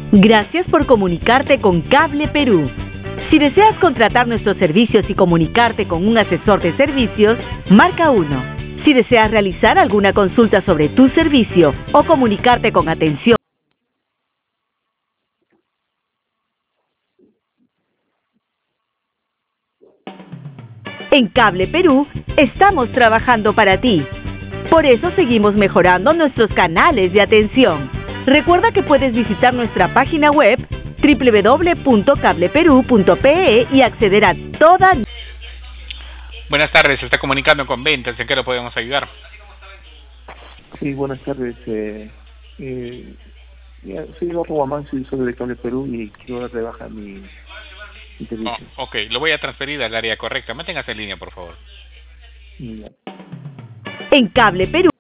Gracias por comunicarte con Cable Perú. Si deseas contratar nuestros servicios y comunicarte con un asesor de servicios, marca 1. Si deseas realizar alguna consulta sobre tu servicio o comunicarte con atención en Cable Perú, estamos trabajando para ti. Por eso seguimos mejorando nuestros canales de atención. Recuerda que puedes visitar nuestra página web www.cableperu.pe y acceder a toda... Buenas tardes, se está comunicando con ventas, ¿en qué lo podemos ayudar? Sí, buenas tardes. Soy Eduardo Guamán, soy de Cable Perú y quiero dar de baja mi servicio. Ok, lo voy a transferir al área correcta. Manténgase en línea, por favor. Ya. En Cable Perú.